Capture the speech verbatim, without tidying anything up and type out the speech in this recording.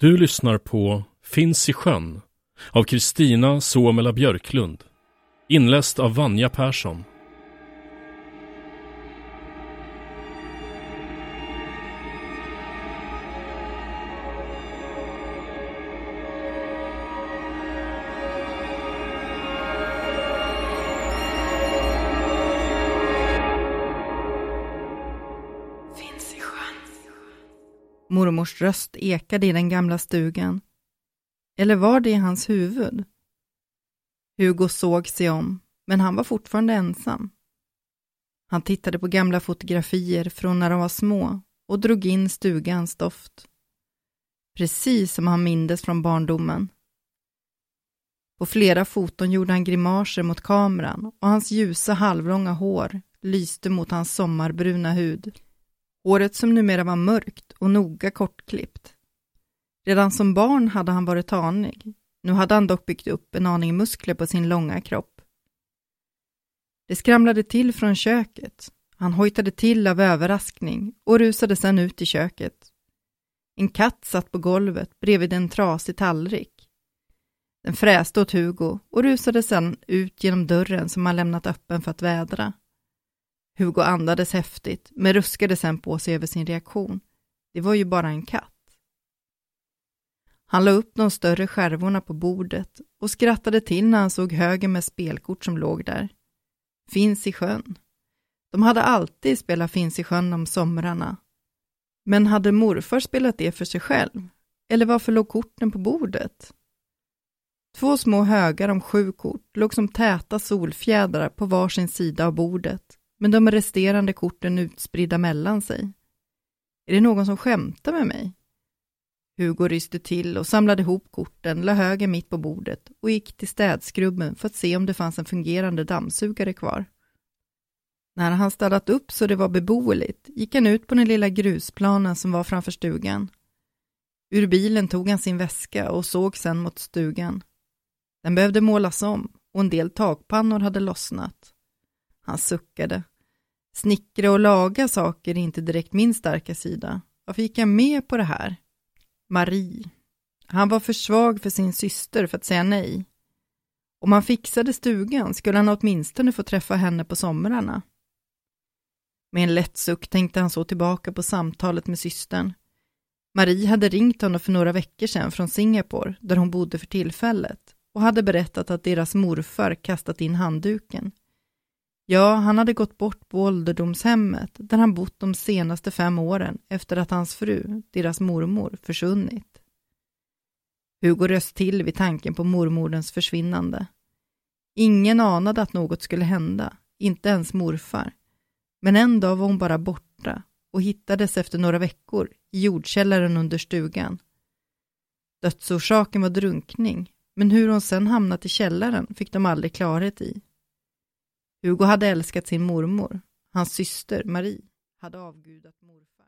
Du lyssnar på Finns i sjön av Kristina Suomela Björklund, inläst av Vanja Persson. Mormors röst ekade i den gamla stugan. Eller var det i hans huvud? Hugo såg sig om, men han var fortfarande ensam. Han tittade på gamla fotografier från när de var små och drog in stugans doft. Precis som han mindes från barndomen. På flera foton gjorde han grimaser mot kameran och hans ljusa halvlånga hår lyste mot hans sommarbruna hud. Håret som numera var mörkt och noga kortklippt. Redan som barn hade han varit tanig. Nu hade han dock byggt upp en aning muskler på sin långa kropp. Det skramlade till från köket. Han hojtade till av överraskning och rusade sedan ut i köket. En katt satt på golvet bredvid en trasig tallrik. Den fräste åt Hugo och rusade sedan ut genom dörren som han lämnat öppen för att vädra. Hugo andades häftigt, men ruskade sen på sig över sin reaktion. Det var ju bara en katt. Han la upp de större skärvorna på bordet och skrattade till när han såg högen med spelkort som låg där. Finns i sjön. De hade alltid spelat Finns i sjön om somrarna. Men hade morfar spelat det för sig själv? Eller varför låg korten på bordet? Två små högar om sju kort låg som täta solfjädrar på varsin sida av bordet. Men de resterande korten utspridda mellan sig. Är det någon som skämtar med mig? Hugo ryste till och samlade ihop korten, la högen mitt på bordet och gick till städskrubben för att se om det fanns en fungerande dammsugare kvar. När han städat upp så det var beboeligt gick han ut på den lilla grusplanen som var framför stugan. Ur bilen tog han sin väska och såg sedan mot stugan. Den behövde målas om och en del takpannor hade lossnat. Han suckade. Snickra och laga saker är inte direkt min starka sida. Varför gick jag med på det här? Marie. Han var för svag för sin syster för att säga nej. Om han fixade stugan skulle han åtminstone få träffa henne på somrarna. Med en lätt suck tänkte han så tillbaka på samtalet med systern. Marie hade ringt honom för några veckor sedan från Singapore, där hon bodde för tillfället, och hade berättat att deras morfar kastat in handduken. Ja, han hade gått bort på ålderdomshemmet där han bott de senaste fem åren efter att hans fru, deras mormor, försvunnit. Hugo röst till vid tanken på mormorens försvinnande. Ingen anade att något skulle hända, inte ens morfar. Men en dag var hon bara borta och hittades efter några veckor i jordkällaren under stugan. Dödsorsaken var drunkning, men hur hon sedan hamnat i källaren fick de aldrig klarhet i. Hugo hade älskat sin mormor. Hans syster, Marie, hade avgudat morfar.